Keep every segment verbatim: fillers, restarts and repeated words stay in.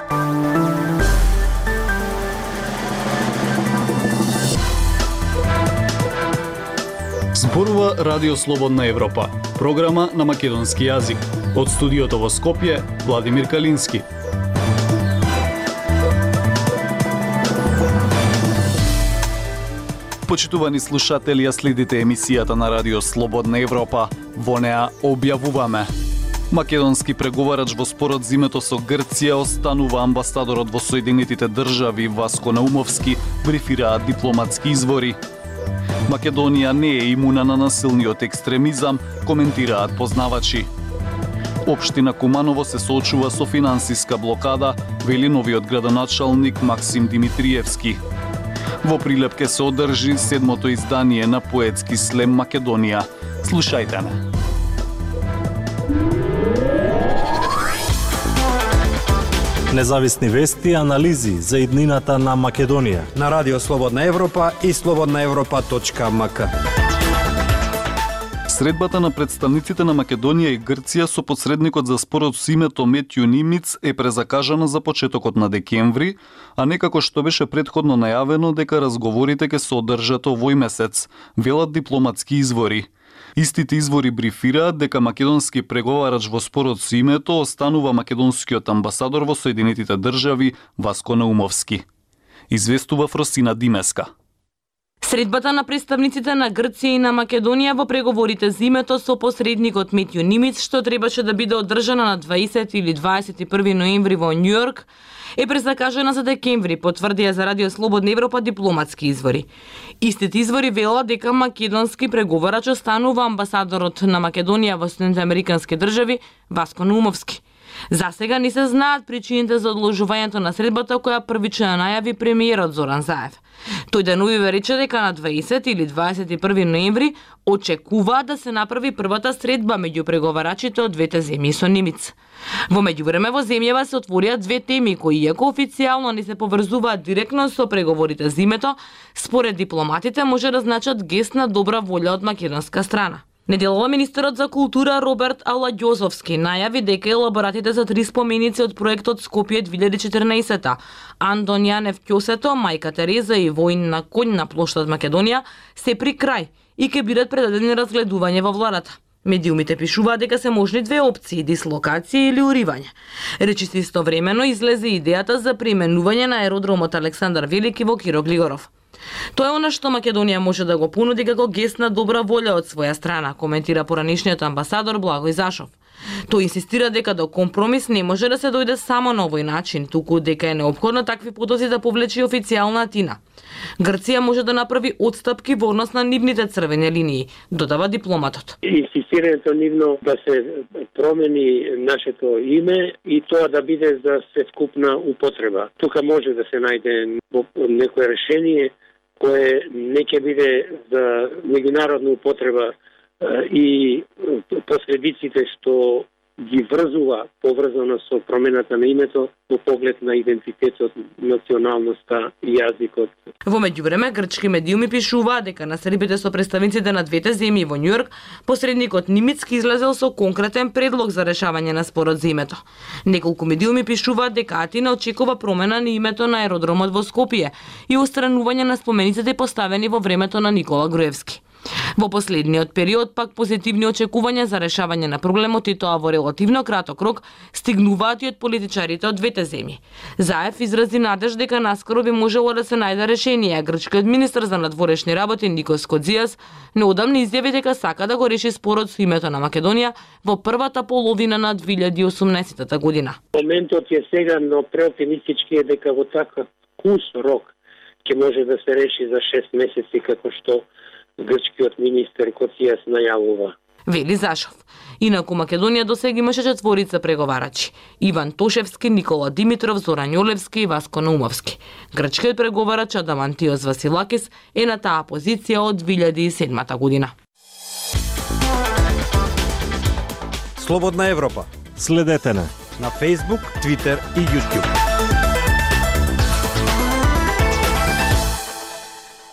Зборува Радио Слободна Европа, програма на македонски јазик. Од студиото во Скопје, Владимир Калински. Почитувани слушатели, ја следите емисијата на Радио Слободна Европа. Во неа објавуваме: македонски преговарач во спорот за името со Грција останува амбасадорот во Соединетите држави Васко Наумовски, брифираат дипломатски извори. Македонија не е имуна на насилниот екстремизам, коментираат познавачи. Општина Куманово се соочува со финансиска блокада, вели новиот градоначалник Максим Димитриевски. Во Прилеп ке се одржи седмото издание на поетски слем Македонија. Слушајте не. Независни вести и анализи за иднината на Македонија на Радио Слободна Европа и слободна европа точка ем ка. Средбата на представниците на Македонија и Грција со посредникот за спорот со името Метју Нимиц е презакажана за почетокот на декември, а не како што беше претходно најавено дека разговорите ќе се одржат овој месец, велат дипломатски извори. Истите извори брифираат дека македонски преговарач во спорот со името останува македонскиот амбасадор во Соединетите држави Васко Наумовски. Известува Фросина Димеска. Средбата на представниците на Грција и на Македонија во преговорите за името со посредникот Метју Нимиц, што требаше да биде одржана на дваесети или дваесет и први ноември во Њујорк, е презакажана за декември, потврдија за Радио Слободна Европа дипломатски извори. Истите извори велат дека македонски преговарач останува амбасадорот на Македонија во Соединетите американски држави Васко Наумовски. За сега не се знаат причините за одложувањето на средбата која првично најави премиерот Зоран Заев. Тој денувиве рече дека на дваесети или дваесет и први ноември очекува да се направи првата средба меѓу преговарачите од двете земји со Нимиц. Во меѓувреме во земјава се отворија две теми кои иако официјално не се поврзуваат директно со преговорите за името, според дипломатите може да значат гест на добра волја од македонска страна. Неделова министерот за култура Роберт Аладјозовски најави дека елаборатите за три споменици од проектот Скопје две илјади и четрнаесета, Андон Јанев Ќосето, Мајка Тереза и Воин на конј на плоштад Македонија се при крај и ќе бидат предадени разгледување во владата. Медиумите пишуваат дека се можни две опции: дислокација или уривање. Речиси истовремено излезе идејата за преименување на аеродромот Александар Велики во Киро Глигоров. Тоа е она што Македонија може да го понуди како гест на добра волја од своја страна, коментира поранишниот амбасадор Благој Зашов. Тој инсистира дека до компромис не може да се дојде само на овој начин, туку дека е неопходно такви потоци да повлече официјална Атина. Грција може да направи отстапки во однос на нивните црвени линии, додава дипломатот. Инсистирањето нивно да се промени нашето име и тоа да биде за севкупна употреба. Тука може да се најде некое решение кое не ќе биде за меѓународна употреба и последиците што ги врзува поврзано со промената на името во поглед на идентитетот, националноста и јазикот. Во меѓувреме, грчки медиуми пишуваат дека на средбите со представниците на двете земји во Њујорк, посредникот Нимицки излезел со конкретен предлог за решавање на спорот за името. Неколку медиуми пишуваат дека Атина очекува промена на името на аеродромот во Скопје и устранување на спомениците поставени во времето на Никола Груевски. Во последниот период пак позитивни очекувања за решавање на проблемот и тоа во релативно краток рок стигнуваат и од политичарите од двете земји. Заев изрази надеж дека наскоро би можело да се најде решение, а грчкиот министер за надворешни работи Никос Кодзијас неодамна изјави дека сака да го реши спорот со името на Македонија во првата половина на две илјади и осумнаесета година. Моментот е сега, но преоптимистички е дека во така кус рок ќе може да се реши за шест месеци како што грчкиот министер Коција најавува. Вели Зашов. Инаку Македонија досега имаше четворица преговарачи: Иван Тошевски, Никола Димитров, Зоран Јолевски и Васко Наумовски. Грчкиот преговарач Адамантиос Василакис е на таа позиција од две илјади и седмата година. Слободна Европа. Следете на на Facebook, Twitter и YouTube.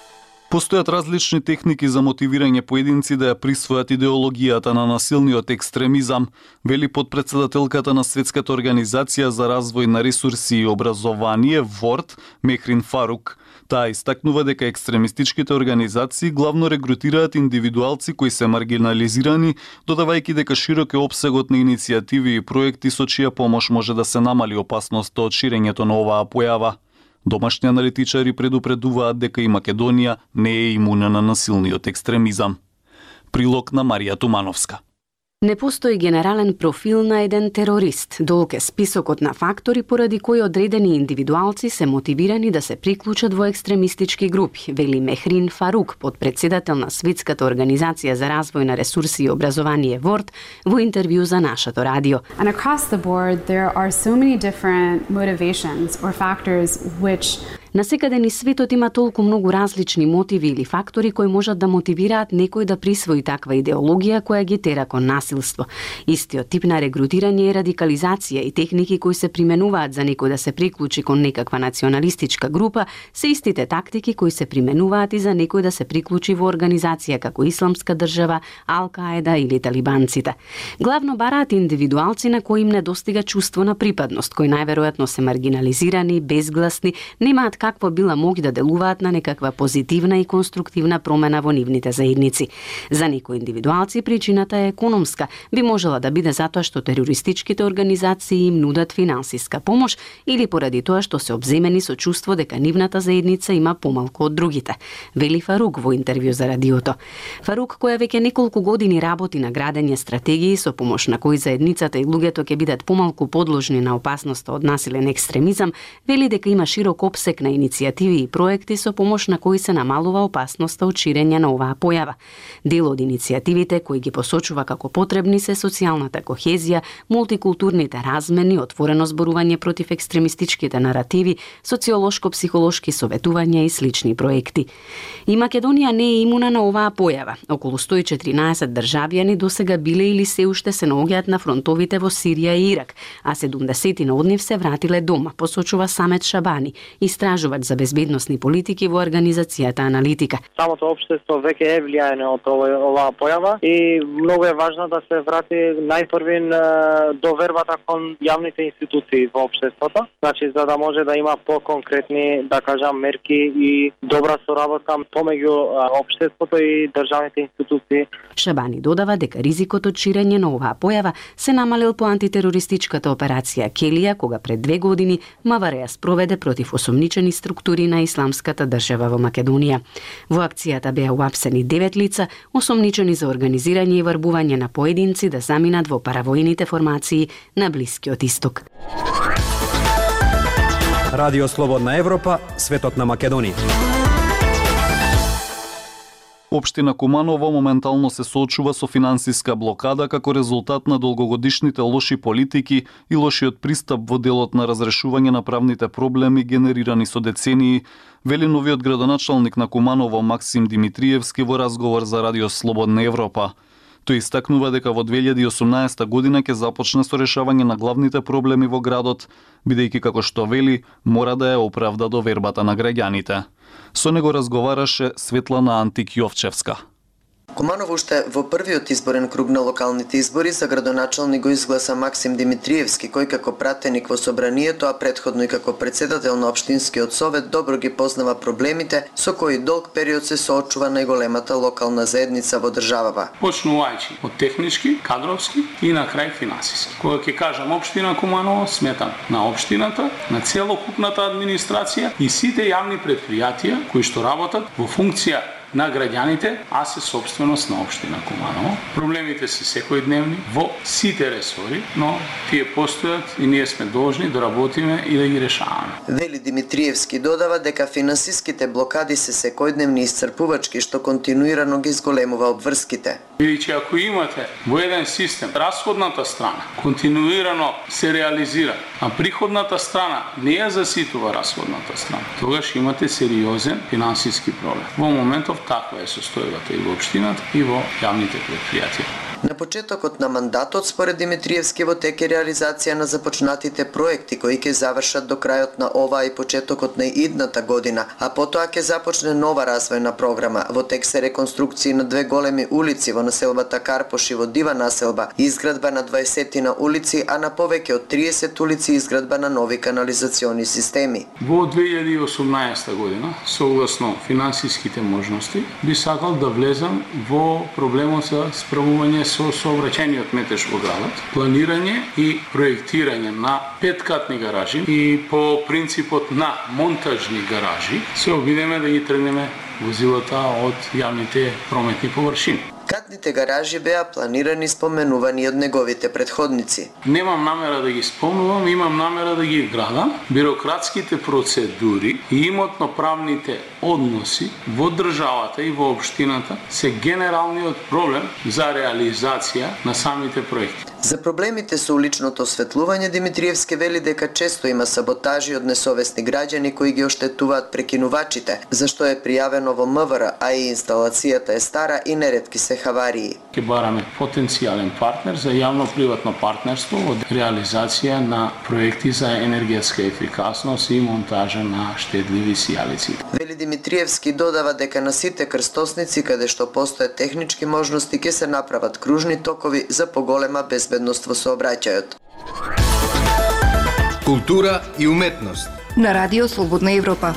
Постојат различни техники за мотивирање поединци да ја присвојат идеологијата на насилниот екстремизам, вели подпредседателката на Светската организација за развој на ресурси и образование ворд Мехрин Фарук. Таа истакнува дека екстремистичките организации главно регрутираат индивидуалци кои се маргинализирани, додавајќи дека широк е опсегот на иницијативи и проекти со чија помош може да се намали опасноста од ширењето на оваа појава. Домашни аналитичари предупредуваат дека и Македонија не е имуна на насилниот екстремизам. Прилог на Марија Тумановска. Не постои генерален профил на еден терорист. Долг е списокот на фактори поради кои одредени индивидуалци се мотивирани да се приклучат во екстремистички групи, вели Мехрин Фарук, подпредседател на Светската организација за развој на ресурси и образование ворд, во интервју за нашето радио. And across the board there are so many different motivations or factors which Насекаде низ светот има толку многу различни мотиви или фактори кои можат да мотивираат некој да присвои таква идеологија која ги тера кон насилство. Истиот тип на регрутирање и радикализација и техники кои се применуваат за некој да се приклучи кон некаква националистичка група се истите тактики кои се применуваат и за некој да се приклучи во организација како Исламска држава, Ал-Каеда или талибанците. Главно бараат индивидуалци на кои им недостига чувство на припадност, кои најверојатно се маргинализирани, безгласни, немаат какво била моги да делуваат на некаква позитивна и конструктивна промена во нивните заедници. За некои индивидуалци причината е економска, би можела да биде затоа што терористичките организации им нудат финансиска помош или поради тоа што се обземени со чувство дека нивната заедница има помалку од другите, вели Фарук во интервју за радиото. Фарук, која веќе неколку години работи на градење стратегии со помош на кои заедницата и луѓето ќе бидат помалку подложни на опасноста од насилен екстремизам, вели дека има широк опсек на иницијативи и проекти со помош на кои се намалува опасноста од ширење на оваа појава. Дел од иницијативите кои ги посочува како потребни се социјалната кохезија, мултикултурните размени, отворено зборување против екстремистичките наративи, социолошко-психолошки советувања и слични проекти. И Македонија не е имуна на оваа појава. Околу сто и четиринаесет државјани досега биле или се уште се наоѓаат на фронтовите во Сирија и Ирак, а седумдесет од нив се вратиле дома, посочува Самет Шабани, истражувач за безбедносни политики во организацијата Аналитика. Самото општество веќе е влијаено од оваа појава и многу е важно да се врати најпрвин довербата кон јавните институции во општеството, значи за да може да има поконкретни, да кажам, мерки и добра соработка помеѓу општеството и државните институции. Шабани додава дека ризикот од ширење на оваа појава се намалил по антитерористичката операција Келија, кога пред две години Маваре ја спроведе против осомничени структури на Исламската држава во Македонија. Во акцијата беа уапсени девет лица, осомничени за организирање и врбување на поединци да заминат во паравојните формации на Блискиот Исток. Радио Слободна Европа, светот на Македонија. Општина Куманово моментално се соочува со финансиска блокада како резултат на долгогодишните лоши политики и лошиот пристап во делот на разрешување на правните проблеми генерирани со децении, вели новиот градоначалник на Куманово Максим Димитриевски во разговор за Радио Слободна Европа. Тој истакнува дека во две илјади и осумнаесета година ќе започне со решавање на главните проблеми во градот, бидејќи како што вели, мора да ја оправда довербата на граѓаните. Со него разговараше Светлана Антик-Јовчевска. Куманово уште во првиот изборен круг на локалните избори за градоначалник го изгласа Максим Димитриевски, кој како пратеник во собранието, а претходно и како председател на општинскиот совет, добро ги познава проблемите со кои долг период се соочува најголемата локална заедница во државава. Почнувајќи од технички, кадровски и на крај финансиски. Кога ќе кажам општина Куманово, сметам на општината, на целокупната администрација и сите јавни претпријатија кои што работат во функција на граѓаните, а се собственост на општина Куманово. Проблемите се секојдневни во сите ресори, но тие постојат и ние сме должни да работиме и да ги решаваме. Вели Димитриевски додава дека финансиските блокади се секојдневни и исцрпувачки, што континуирано ги изголемува обврските. Бидејќи ако имате во еден систем расходната страна континуирано се реализира, а приходната страна не ја заситува расходната страна, тогаш имате сериозен финансиски проблем. Во моментов таква е состојбата и во општината и во јавните предпријатија. На почетокот на мандатот, според Димитриевски, во тек е реализација на започнатите проекти кои ќе завршат до крајот на оваа и почетокот на идната година, а потоа ќе започне нова развојна програма. Во тек се реконструкции на две големи улици во населбата Карпош и во Дива населба, изградба на дваесет улици, а на повеќе од триесет улици изградба на нови канализациони системи. Во две илјади и осумнаесета година, согласно финансиските можности, би сакал да влезам во проблемот за справување со сообраќајниот метеж во градот, планирање и проектирање на петкатни гаражи и по принципот на монтажни гаражи се обидеме да ги тргнеме возилата од јавните прометни површини. Катните гаражи беа планирани и споменувани од неговите предходници. Немам намера да ги спомнувам, имам намера да ги градам. Бирократските процедури и имотно-правните односи во државата и во општината се генералниот проблем за реализација на самите проекти. За проблемите со уличното осветлување, Димитриевски вели дека често има саботажи од несовесни граѓани кои ги оштетуваат прекинувачите, зашто е пријавено во М В Р, а и инсталацијата е стара и неретки се хаварии. Ке бараме потенцијален партнер за јавно-приватно партнерство од реализација на проекти за енергетска ефикасност и монтажа на штедливи сијалици. Вели Димитриевски додава дека на сите крстосници каде што постојат технички можности ќе се направат кружни токови за поголема безбедност во сообраќајот. Култура и уметност на Радио Слободна Европа.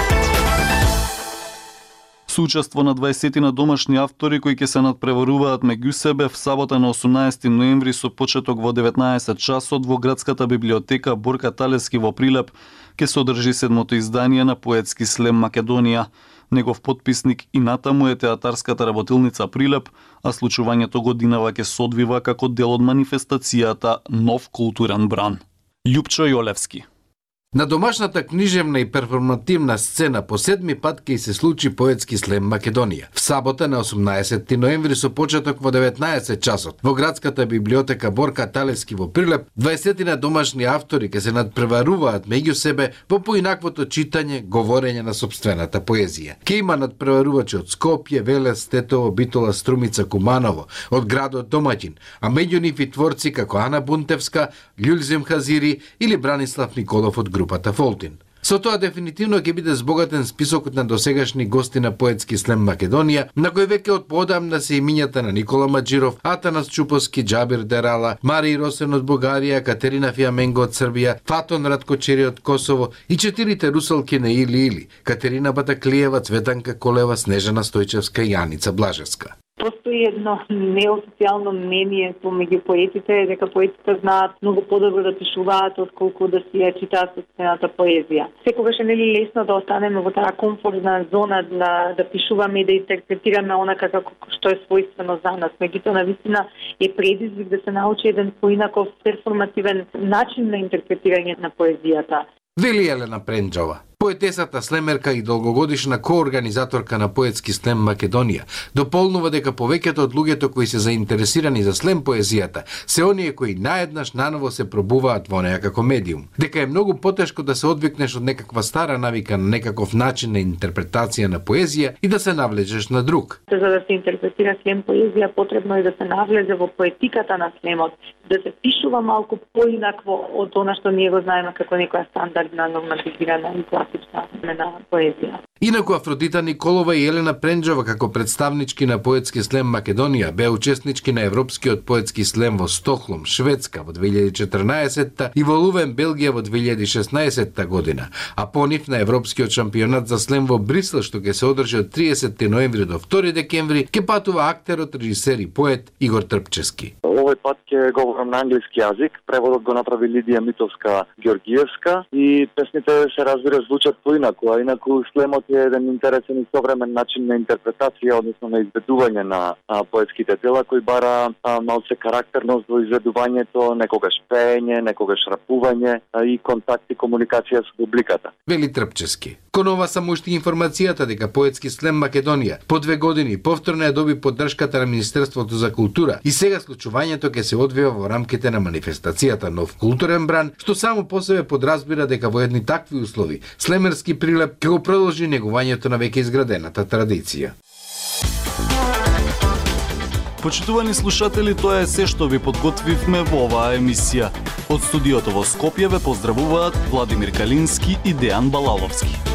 Соучество на дваесет на домашни автори кои ќе се надпреваруваат меѓу себе в сабота на осумнаесети ноември со почеток во деветнаесет часот во градската библиотека Борка Талевски во Прилеп ќе се одржи седмото издание на поетски слем Македонија. Негов потписник и натаму е театарската работилница Прилеп, а случувањето годинава ќе се одвива како дел од манифестацијата Нов културен бран. Љупчо Јолевски. На домашната книжевна и перформативна сцена по седми пат ќе се случи поетски слем Македонија. В сабота на осумнаесети ноември со почеток во деветнаесет часот во градската библиотека Борка Талевски во Прилеп, дваесет на домашни автори ќе се надпреваруваат меѓу себе во поинаквото читање, говорење на сопствената поезија. Ке има надпреварувачи од Скопје, Велес, Тетово, Битола, Струмица, Куманово, од градот домаќин, а меѓу нив и творци како Ана Бунтевска, Љулзем Хазири или Бранислав Николов од групата Фолтин. Со тоа дефинитивно ќе биде збогатен списокот на досегашни гости на поетски слем Македонија, на кој веќе од поодамна се имињата на Никола Маџиров, Атанас Чуповски, Џабир Дерала, Мари Росен од Бугарија, Катерина Фиаменго од Србија, Фатон Раткочери од Косово и четирите русалки на Или Или, Катерина Батаклиева, Цветанка Колева, Снежана Стојчевска и Јаница Блажевска. Постои едно неофицијално мнение помеѓу поетите дека поетите знаат многу подобро да пишуваат отколку да си ја читаат собствената поезија. Секогаш е нели лесно да останеме во таа комфортна зона да да пишуваме и да интерпретираме онака како што е својствено за нас. Меѓутоа навистина е предизвик да се научи еден поинаков перформативен начин на интерпретирање на поезијата. Вели Елена Пренџова, поетесата слемерка и долгогодишна коорганизаторка на поетски слем Македонија, дополнува дека повеќето од луѓето кои се заинтересирани за слем поезијата се оние кои наеднаш наново се пробуваат во неа како медиум. Дека е многу потешко да се одвикнеш од некаква стара навика на некаков начин на интерпретација на поезија и да се навлечеш на друг. За да се интерпретира слем поезија, потребно е да се навлезе во поетиката на слемот, да се пишува малку поинакво од она што ние го знаеме како некоја стандардна нормативирана и класична на поезија. Инаку Афродита Николова и Елена Пренџова како представнички на поетски слем Македонија беа учеснички на Европскиот поетски слем во Стокхолм, Шведска во две илјади и четрнаесетта и во Лувен, Белгија во две илјади и шеснаесетта година, а по нив на Европскиот шампионат за слем во Брисел што ќе се одржи од триесети ноември до втори декември, ќе патува актерот, режисер и поет Игор Трпчевски. Овој пат ќе говорам на англиски јазик, преводот го направи Лидија Митовска Георгиевска и песните се разбира звучат поинаку, а инаку слемот е еден интересен и современ начин на интерпретација, односно на изведување на а, поетските дела, кој бара а, малце карактерност во изведувањето, некогаш пеење, некогаш рапување а, и контакт и комуникација со публиката. Вели Трпчевски. Кон ова само уште информацијата дека поетски слем Македонија по две години повторно ја доби поддршката на Министерството за култура и сега случувањето ќе се одвива во рамките на манифестацијата Нов културен бран, што само по себе подразбира дека во едни такви услови слемерски Прилеп ќе го продолжи негувањето на веќе изградената традиција. Почитувани слушатели, тоа е се што ви подготвивме во оваа емисија. Од студиото во Скопје ве поздравуваат Владимир Калински и Дејан Балаловски.